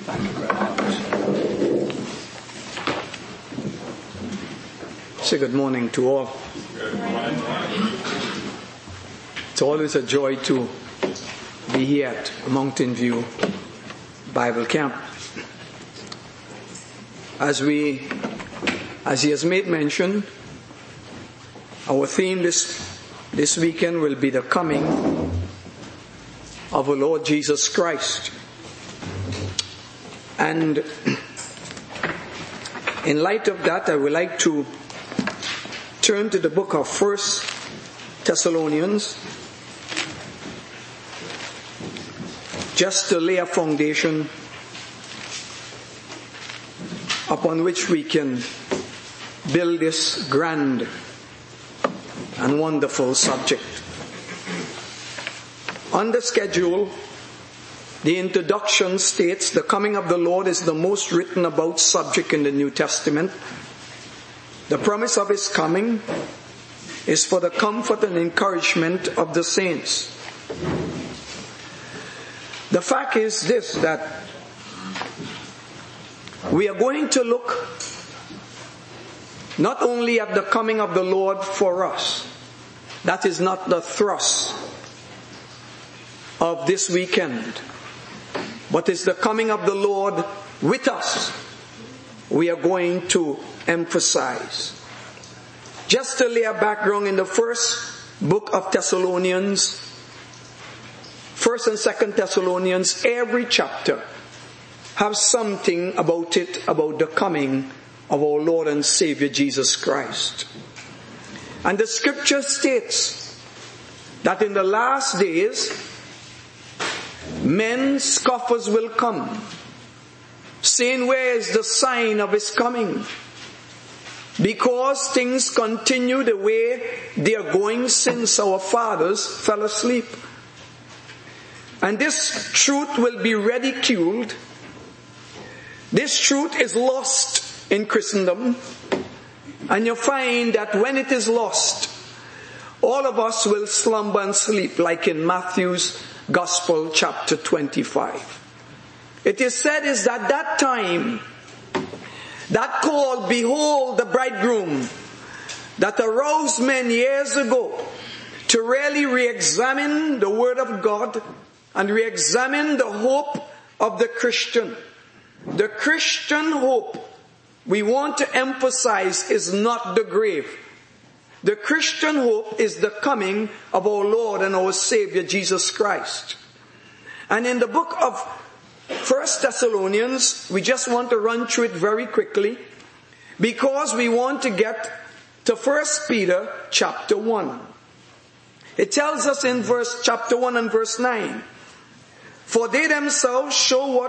Thank you very much. Say good morning to all. Good morning. It's always a joy to be here at Mountain View Bible Camp. As he has made mention, our theme this weekend will be the coming of our Lord Jesus Christ. And in light of that, I would like to turn to the book of 1 Thessalonians, just to lay a foundation upon which we can build this grand and wonderful subject. On the schedule, the introduction states the coming of the Lord is the most written about subject in the New Testament. The promise of His coming is for the comfort and encouragement of the saints. The fact is this, that we are going to look not only at the coming of the Lord for us. That is not the thrust of this weekend, but it's the coming of the Lord with us we are going to emphasize. Just to lay a background in the first book of Thessalonians, 1st and 2nd Thessalonians, every chapter have something about it, about the coming of our Lord and Savior Jesus Christ. And the scripture states that in the last days, men scoffers will come, saying, where is the sign of His coming? Because things continue the way they are going since our fathers fell asleep. And this truth will be ridiculed. This truth is lost in Christendom. And you find that when it is lost, all of us will slumber and sleep, like in Matthew's Gospel, chapter 25. It is said is that time, that call, behold the bridegroom, that aroused men years ago to really re-examine the Word of God and re-examine the hope of the Christian. The Christian hope we want to emphasize is not the grave. The Christian hope is the coming of our Lord and our Savior Jesus Christ. And in the book of 1 Thessalonians, we just want to run through it very quickly because we want to get to 1 Peter chapter 1. It tells us in chapter 1 and verse 9, for they themselves show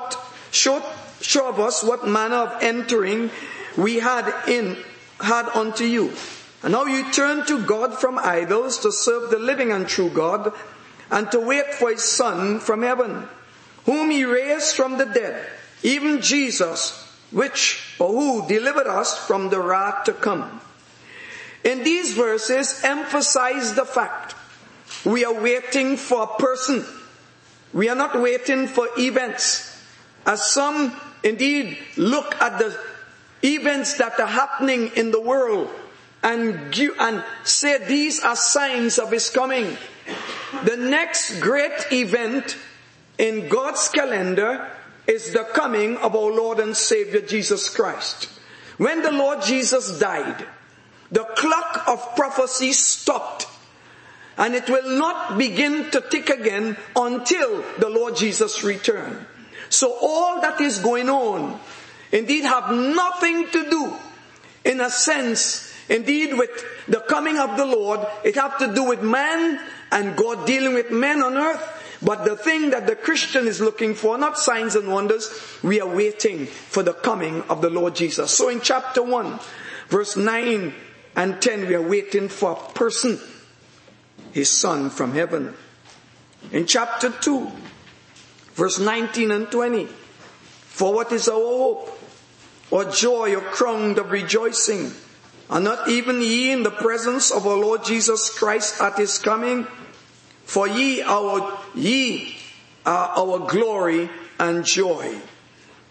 of us what manner of entering we had unto you. And now you turn to God from idols to serve the living and true God and to wait for His Son from heaven, whom He raised from the dead, even Jesus, who delivered us from the wrath to come. In these verses emphasize the fact we are waiting for a person. We are not waiting for events. As some indeed look at the events that are happening in the world and say these are signs of His coming. The next great event in God's calendar is the coming of our Lord and Savior Jesus Christ. When the Lord Jesus died, the clock of prophecy stopped, and it will not begin to tick again until the Lord Jesus returns. So all that is going on indeed have nothing to do, in a sense, indeed with the coming of the Lord. It have to do with man and God dealing with men on earth. But the thing that the Christian is looking for, not signs and wonders, we are waiting for the coming of the Lord Jesus. So in chapter 1, verse 9 and 10, we are waiting for a person, His Son from heaven. In chapter 2, verse 19 and 20, for what is our hope, or joy, or crown of rejoicing? Are not even ye in the presence of our Lord Jesus Christ at His coming? For ye are our glory and joy.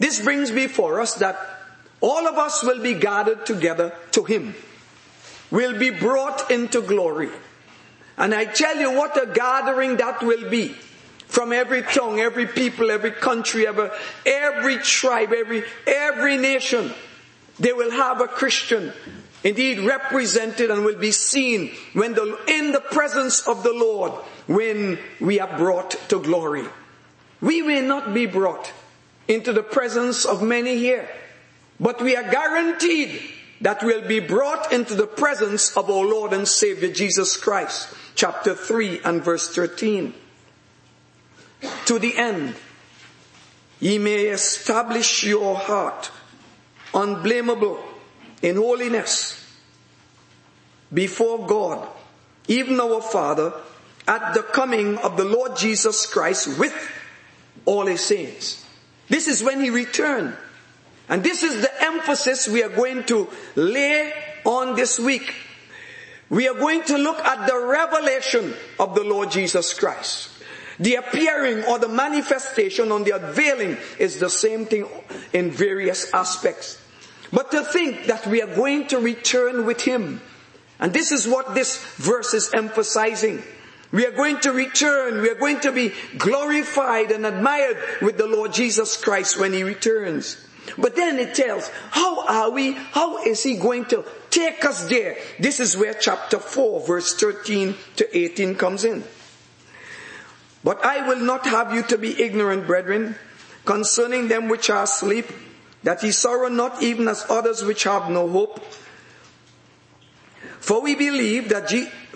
this brings before us that all of us will be gathered together to Him, will be brought into glory. And I tell you what a gathering that will be. From every tongue, every people, every country, every tribe, every nation. They will have a Christian indeed represented and will be seen in the presence of the Lord when we are brought to glory. We may not be brought into the presence of many here, but we are guaranteed that we'll be brought into the presence of our Lord and Savior Jesus Christ. Chapter 3 and verse 13. To the end, ye may establish your heart unblameable in holiness before God, even our Father, at the coming of the Lord Jesus Christ with all His saints. This is when He returned. And this is the emphasis we are going to lay on this week. We are going to look at the revelation of the Lord Jesus Christ. The appearing or the manifestation on the unveiling is the same thing in various aspects. But to think that we are going to return with Him, and this is what this verse is emphasizing. We are going to return, we are going to be glorified and admired with the Lord Jesus Christ when He returns. But then it tells, how is He going to take us there? This is where chapter 4 verse 13 to 18 comes in. But I will not have you to be ignorant, brethren, concerning them which are asleep, that ye sorrow not even as others which have no hope. For if we believe that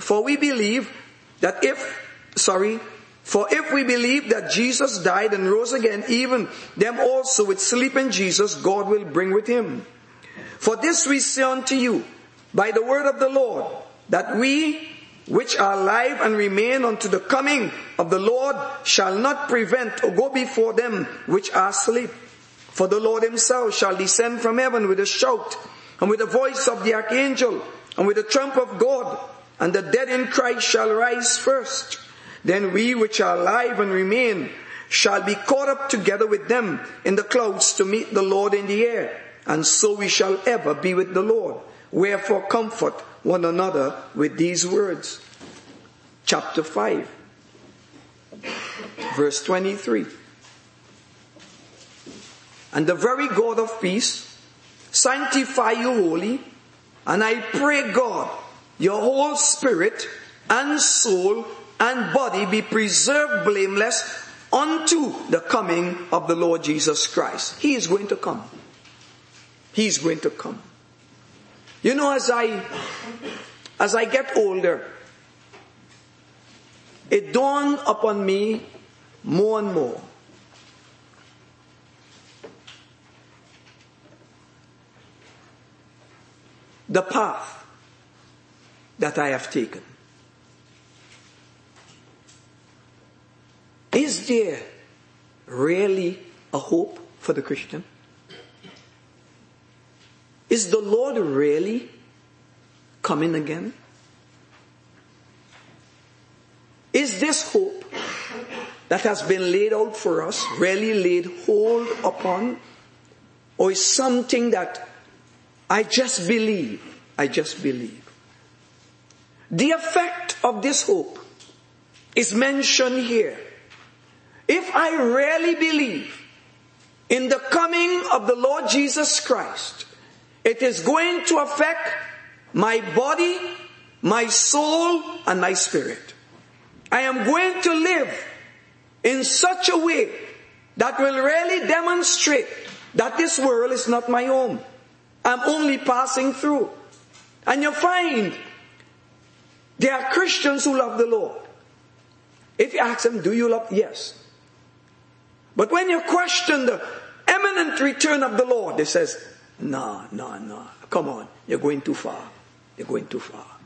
Jesus died and rose again, even them also which sleep in Jesus, God will bring with Him. For this we say unto you, by the word of the Lord, that we which are alive and remain unto the coming of the Lord shall not prevent or go before them which are asleep. For the Lord Himself shall descend from heaven with a shout, and with the voice of the archangel, and with the trump of God, and the dead in Christ shall rise first. Then we which are alive and remain shall be caught up together with them in the clouds to meet the Lord in the air, and so we shall ever be with the Lord. Wherefore comfort one another with these words. Chapter 5, verse 23. And the very God of peace sanctify you wholly, and I pray God, your whole spirit and soul and body be preserved blameless unto the coming of the Lord Jesus Christ. He is going to come. He is going to come. You know, as I get older, it dawned upon me more and more the path that I have taken. Is there really a hope for the Christian? Is the Lord really coming again? Is this hope that has been laid out for us really laid hold upon? Or is something that I just believe? I just believe. The effect of this hope is mentioned here. If I really believe in the coming of the Lord Jesus Christ, it is going to affect my body, my soul, and my spirit. I am going to live in such a way that will really demonstrate that this world is not my home. I'm only passing through. And you find there are Christians who love the Lord. If you ask them, do you love? Yes. But when you question the imminent return of the Lord, they says, no. Come on, you're going too far. You're going too far.